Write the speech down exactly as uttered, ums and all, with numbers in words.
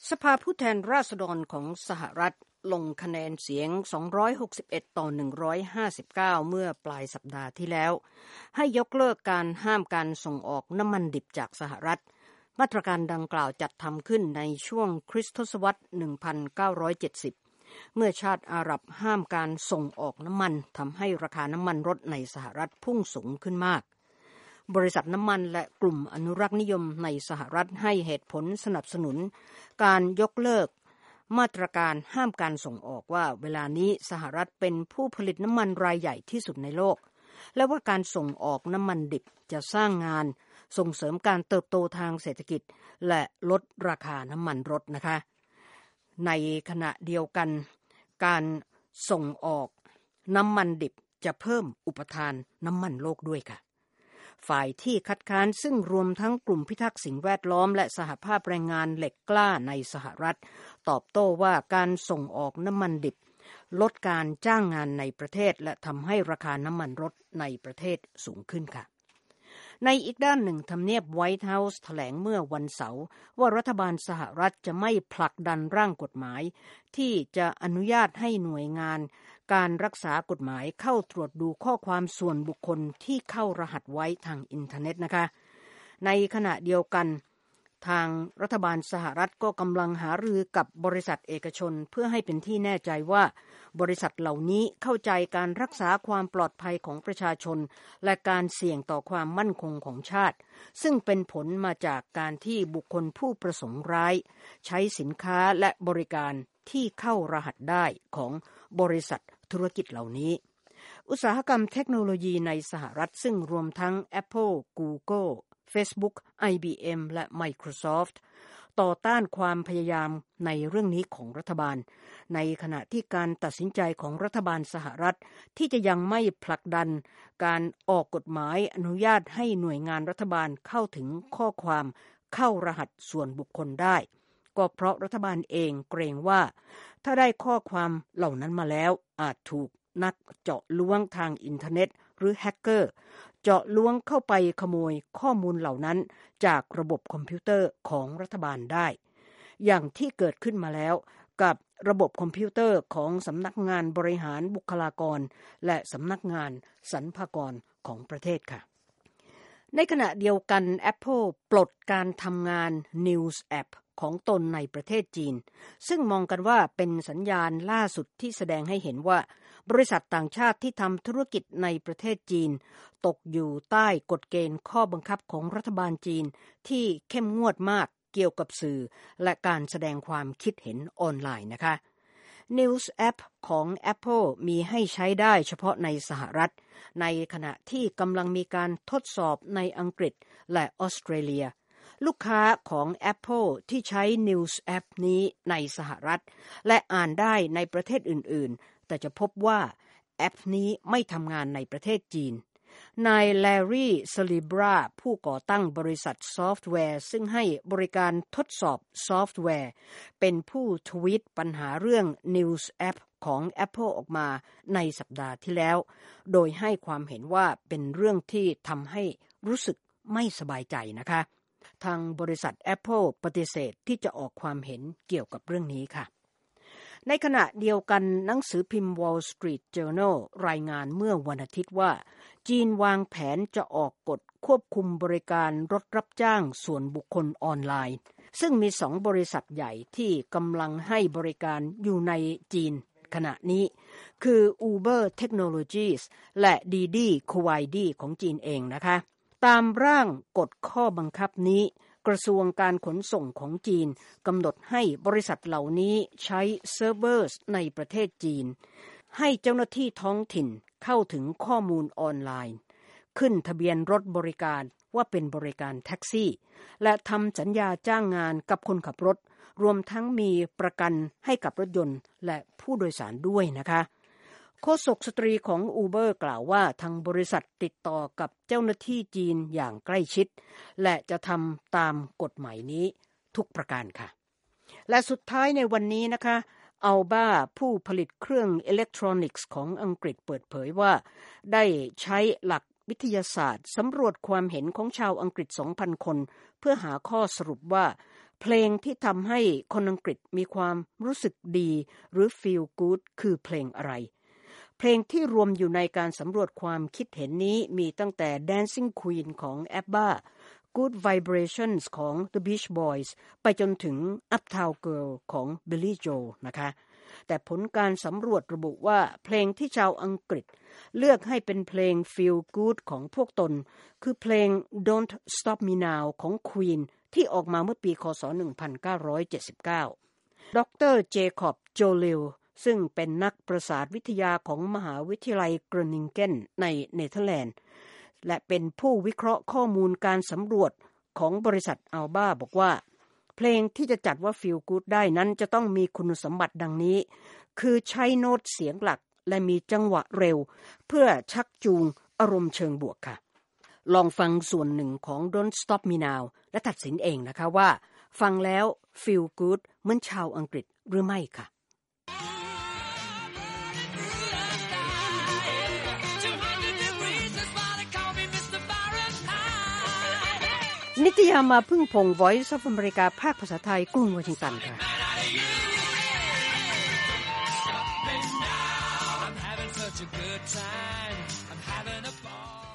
สภาผู้แทนราษฎรของสหรัฐลงคะแนนเสียงสองร้อยหกสิบเอ็ดต่อหนึ่งร้อยห้าสิบเก้าเมื่อปลายสัปดาห์ที่แล้วให้ยกเลิกการห้ามการส่งออกน้ำมันดิบจากสหรัฐมาตรการดังกล่าวจัดทำขึ้นในช่วงคริสตศตวรรษหนึ่งพันเก้าร้อยเจ็ดสิบเมื่อชาติอาหรับห้ามการส่งออกน้ำมันทำให้ราคาน้ำมันรถในสหรัฐพุ่งสูงขึ้นมากบริษัทน้ำมันและกลุ่มอนุรักษ์นิยมในสหรัฐให้เหตุผลสนับสนุนการยกเลิกมาตรการห้ามการส่งออกว่าเวลานี้สหรัฐเป็นผู้ผลิตน้ำมันรายใหญ่ที่สุดในโลกและว่าการส่งออกน้ำมันดิบจะสร้างงานส่งเสริมการเติบโตทางเศรษฐกิจและลดราคาน้ำมันรถนะคะในขณะเดียวกันการส่งออกน้ำมันดิบจะเพิ่มอุปทานน้ำมันโลกด้วยค่ะฝ่ายที่คัดค้านซึ่งรวมทั้งกลุ่มพิทักษ์สิ่งแวดล้อมและสหภาพแรงงานเหล็กกล้าในสหรัฐตอบโต้ว่าการส่งออกน้ำมันดิบลดการจ้างงานในประเทศและทำให้ราคาน้ำมันรถในประเทศสูงขึ้นค่ะในอีกด้านหนึ่งทำเนียบไวท์เฮาส์แถลงเมื่อวันเสาร์ว่ารัฐบาลสหรัฐจะไม่ผลักดันร่างกฎหมายที่จะอนุญาตให้หน่วยงานการรักษากฎหมายเข้าตรวจดูข้อความส่วนบุคคลที่เข้ารหัสไว้ทางอินเทอร์เน็ตนะคะในขณะเดียวกันทางรัฐบาลสหรัฐก็กำลังหารือกับบริษัทเอกชนเพื่อให้เป็นที่แน่ใจว่าบริษัทเหล่านี้เข้าใจการรักษาความปลอดภัยของประชาชนและการเสี่ยงต่อความมั่นคงของชาติซึ่งเป็นผลมาจากการที่บุคคลผู้ประสงค์ร้ายใช้สินค้าและบริการที่เข้ารหัสได้ของบริษัทธุรกิจเหล่านี้อุตสาหกรรมเทคโนโลยีในสหรัฐซึ่งรวมทั้ง Apple, Google, Facebook, ไอ บี เอ็ม และ Microsoft ต่อต้านความพยายามในเรื่องนี้ของรัฐบาลในขณะที่การตัดสินใจของรัฐบาลสหรัฐที่จะยังไม่ผลักดันการออกกฎหมายอนุญาตให้หน่วยงานรัฐบาลเข้าถึงข้อความเข้ารหัสส่วนบุคคลได้ก็เพราะรัฐบาลเองเกรงว่าถ้าได้ข้อความเหล่านั้นมาแล้วอาจถูกนักเจาะล้วงทางอินเทอร์เน็ตหรือแฮกเกอร์เจาะล้วงเข้าไปขโมยข้อมูลเหล่านั้นจากระบบคอมพิวเตอร์ของรัฐบาลได้อย่างที่เกิดขึ้นมาแล้วกับระบบคอมพิวเตอร์ของสำนักงานบริหารบุคลากรและสำนักงานสรรพากรของประเทศค่ะในขณะเดียวกัน Apple ปลดการทำงาน News App ของตนในประเทศจีนซึ่งมองกันว่าเป็นสัญญาณล่าสุดที่แสดงให้เห็นว่าบริษัทต่างชาติที่ทำธุรกิจในประเทศจีนตกอยู่ใต้กฎเกณฑ์ข้อบังคับของรัฐบาลจีนที่เข้มงวดมากเกี่ยวกับสื่อและการแสดงความคิดเห็นออนไลน์นะคะ News App ของ Apple มีให้ใช้ได้เฉพาะในสหรัฐในขณะที่กำลังมีการทดสอบในอังกฤษและออสเตรเลียลูกค้าของ Apple ที่ใช้ News App นี้ในสหรัฐและอ่านได้ในประเทศอื่นๆแต่จะพบว่าแอปนี้ไม่ทำงานในประเทศจีนนายแลรี่ซาลิบราผู้ก่อตั้งบริษัทซอฟต์แวร์ซึ่งให้บริการทดสอบซอฟต์แวร์เป็นผู้ทวีตปัญหาเรื่อง News App ของ Apple ออกมาในสัปดาห์ที่แล้วโดยให้ความเห็นว่าเป็นเรื่องที่ทำให้รู้สึกไม่สบายใจนะคะทางบริษัท Apple ปฏิเสธที่จะออกความเห็นเกี่ยวกับเรื่องนี้ค่ะในขณะเดียวกันหนังสือพิมพ์ Wall Street Journal รายงานเมื่อวันอาทิตย์ว่าจีนวางแผนจะออกกฎควบคุมบริการรถรับจ้างส่วนบุคคลออนไลน์ซึ่งมีสองบริษัทใหญ่ที่กำลังให้บริการอยู่ในจีนขณะนี้คือ Uber Technologies และ Didi Kuaidi ของจีนเองนะคะตามร่างกฎข้อบังคับนี้กระทรวงการขนส่งของจีนกำหนดให้บริษัทเหล่านี้ใช้เซิร์ฟเวอร์ในประเทศจีนให้เจ้าหน้าที่ท้องถิ่นเข้าถึงข้อมูลออนไลน์ขึ้นทะเบียนรถบริการว่าเป็นบริการแท็กซี่และทำสัญญาจ้างงานกับคนขับรถรวมทั้งมีประกันให้กับรถยนต์และผู้โดยสารด้วยนะคะโฆษกสตรีของ Uber กล่าวว่าทางบริษัทติดต่อกับเจ้าหน้าที่จีนอย่างใกล้ชิดและจะทำตามกฎหมายนี้ทุกประการค่ะและสุดท้ายในวันนี้นะคะอัลบาผู้ผลิตเครื่องอิเล็กทรอนิกส์ของอังกฤษเปิดเผยว่าได้ใช้หลักวิทยาศาสตร์สำรวจความเห็นของชาวอังกฤษ สองพัน คนเพื่อหาข้อสรุปว่าเพลงที่ทำให้คนอังกฤษมีความรู้สึกดีหรือ feel good คือเพลงอะไรเพลงที่รวมอยู่ในการสำรวจความคิดเห็นนี้มีตั้งแต่ Dancing Queen ของ ABBA Good Vibrations ของ The Beach Boys ไปจนถึง Uptown Girl ของ Billy Joel นะคะแต่ผลการสำรวจระบุว่าเพลงที่ชาวอังกฤษเลือกให้เป็นเพลง Feel Good ของพวกตนคือเพลง Don't Stop Me Now ของ Queen ที่ออกมาเมื่อปีคศหนึ่งพันเก้าร้อยเจ็ดสิบเก้าดรเจคอบโจลิลซึ่งเป็นนักประสาทวิทยาของมหาวิทยาลัยเกรนิงเกนในเนเธอร์แลนด์และเป็นผู้วิเคราะห์ข้อมูลการสำรวจของบริษัทอัลบาบอกว่าเพลงที่จะจัดว่า Feel Good ได้นั้นจะต้องมีคุณสมบัติดังนี้คือใช้โน้ตเสียงหลักและมีจังหวะเร็วเพื่อชักจูงอารมณ์เชิงบวกค่ะลองฟังส่วนหนึ่งของ Don't Stop Me Now และตัดสินเองนะคะว่าฟังแล้ว Feel Good เหมือนชาวอังกฤษหรือไม่ค่ะนิตยามาพึ่งพง Voice of America ภาคภาษาไทยกรุงวอชิงตันค่ะI'm having such a good time I'm having a ball